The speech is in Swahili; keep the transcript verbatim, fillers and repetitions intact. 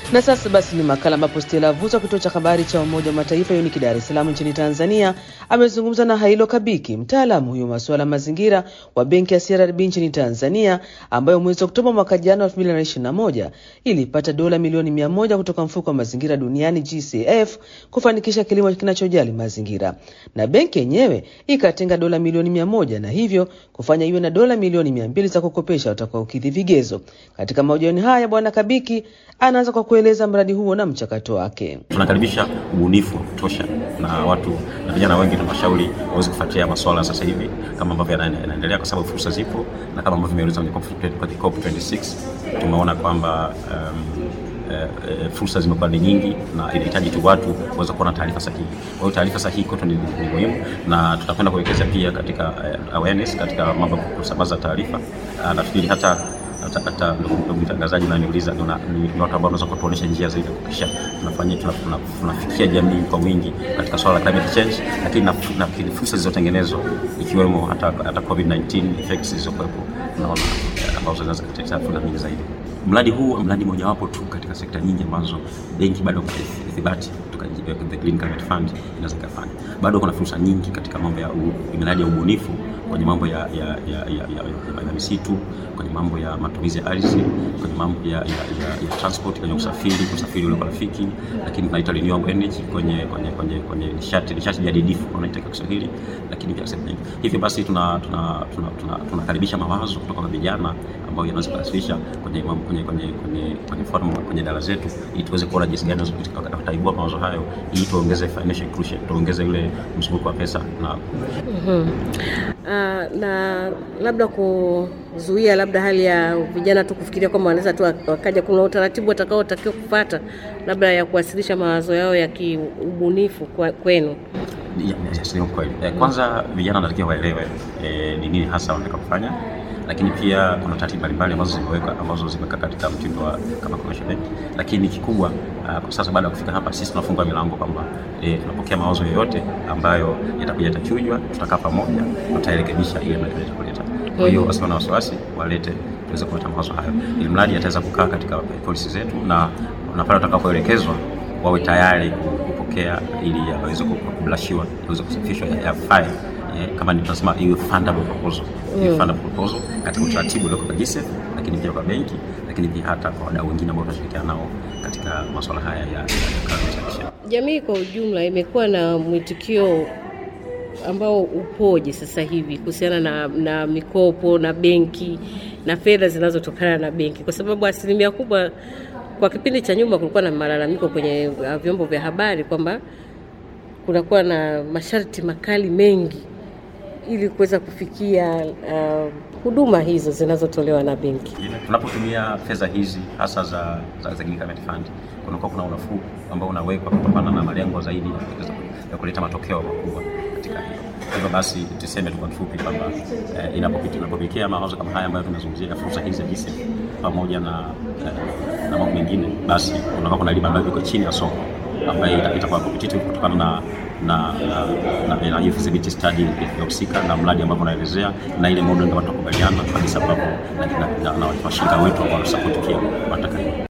Na sasa basi ni makala ambapo Stella Vuza kituo cha habari cha Umoja wa Mataifa Uniki Dar es Salaam nchini Tanzania amezungumza na Hailo Kabiki, mtaalamu huyo masuala mazingira wa benki ya C R D B nchini Tanzania, ambayo mwezi Oktoba mwaka jana elfu mbili na ishirini na moja ilipata dola milioni mia moja kutoka mfuko wa mazingira duniani G C F kufanikisha kilimo kinachojali mazingira. Na benki yenyewe ikatenga dola milioni mia moja na hivyo kufanya iwe na dola milioni mia mbili za kukopesha watakaokidhi vigezo. Katika mahojiano haya Bwana Kabiki anaanza kwa kueleza mradi huo na mchakato wake. Tunakaribisha ubunifu kutosha na watu na vijana wengi, tunawashauri waweze kufuatilia masuala sasa hivi kama ambavyo yanaendelea, kwa sababu fursa zipo, na kama ambavyo tumeeleza kwenye COP ishirini na sita tumeona kwamba um, Uh, uh, fursa zimekuwa ni nyingi na inahitaji tu watu waweze kuona taarifa sahihi. Kwa hiyo taarifa sahihi kwetu ni, ni muhimu, na tutakwenda kuwekeza pia katika uh, awareness, katika mambo ya kusambaza taarifa. Uh, nafikiri hata hata, hata ndugu mtangazaji na niuliza ni watu ambao wanaweza kutuonesha njia zaidi kuhakikisha tunafanya tunafikia jamii kwa wingi katika swala la climate change, lakini na, na fursa zilizotengenezwa ikiwemo hata hata COVID kumi na tisa effects zilizokuwepo tunaona ambazo zinaweza kutetea fursa nyingi zaidi. Mradi huu mradi mojawapo tu katika sekta nyingi ambazo benki bado ithibati tukajiweka the Green Climate Fund inaweza kufanya. Bado kuna fursa nyingi katika mambo ya miradi ya ubunifu, kwenye mambo ya ya ya ya, ya, ya misitu, kwenye mambo ya matumizi ya ardhi, kwenye mambo ya ya, ya, ya transport, kwenye usafiri, usafiri ule rafiki, lakini tunaita renewable energy kwenye kwenye kwenye kwenye nishati nishati jadidifu tunaita kwa Kiswahili, lakini pia sekta nyingi. Hivyo basi tuna tuna tunakaribisha tuna, tuna mawazo kutoka kwa vijana ambao yanaweza kuwasilisha kwenye kwenye kwenye kwenye kwenye forum kwenye dala zetu, ili tuweze kuona jinsi gani tunaweza kutaibua mawazo hayo, ili tuongeze financial inclusion, tuongeze ile mzunguko wa pesa na mhm uh, na labda kuzuia labda hali ya vijana tu kufikiria kwamba wanaweza tu wakaja, kuna utaratibu watakaotakiwa kufuata labda ya kuwasilisha mawazo yao ya kiubunifu kwenu? Yes, ni kweli. Kwanza vijana wanatakiwa waelewe eh, ni nini hasa wanataka kufanya, lakini pia kuna taratibu mbalimbali ambazo zimeweka ambazo zimeka katika mtindo wa kama commercial bank. Lakini kikubwa uh, kwa sasa baada ya kufika hapa sisi tunafungua milango kwamba eh, tunapokea mawazo yoyote ambayo yatakuja yatachujwa, tutakaa pamoja, tutarekebisha ile maendeleo kuleta. Kwa hiyo wasiwe na wasiwasi, walete tuweze kuleta mawazo hayo, ili mradi ataweza kukaa katika policy zetu, na na pale utakapoelekezwa wawe tayari kupokea ili aweze kublashiwa, aweze kusafishwa ya file. Yeah, kama ni tunasema hiyo fundable proposal, hiyo mm. fundable proposal katika utaratibu ule kwa G C F, lakini pia kwa benki, lakini pia hata kwa wadau wengine ambao tunashirikiana nao katika masuala haya ya climate. Jamii kwa ujumla imekuwa na mwitikio ambao upoje sasa hivi kuhusiana na, na mikopo na benki na fedha zinazotokana na benki? Kwa sababu asilimia kubwa kwa kipindi cha nyuma kulikuwa na malalamiko kwenye uh, vyombo vya habari kwamba kunakuwa na masharti makali mengi ili kuweza kufikia uh, huduma hizo zinazotolewa na benki. Tunapotumia fedha hizi hasa za za, za Green Climate Fund, kunakuwa kuna unafuu ambao unawekwa kupambana na malengo zaidi ya kuleta matokeo makubwa katika hilo. Hivyo basi tuseme tu kwa kifupi kwamba eh, inapopitia inapopitia mawazo kama haya ambayo tunazungumzia fursa hizi za G C F pamoja na eh, na mambo mengine, basi kunakuwa kuna riba ambayo iko chini ya soko ambayo itakuwa competitive kutokana na na na na hiyo feasibility study ya usika na mradi ambao unaelezea na ile model ndio watakubaliana kabisa, ambapo na na washirika wetu ambao support pia wataka.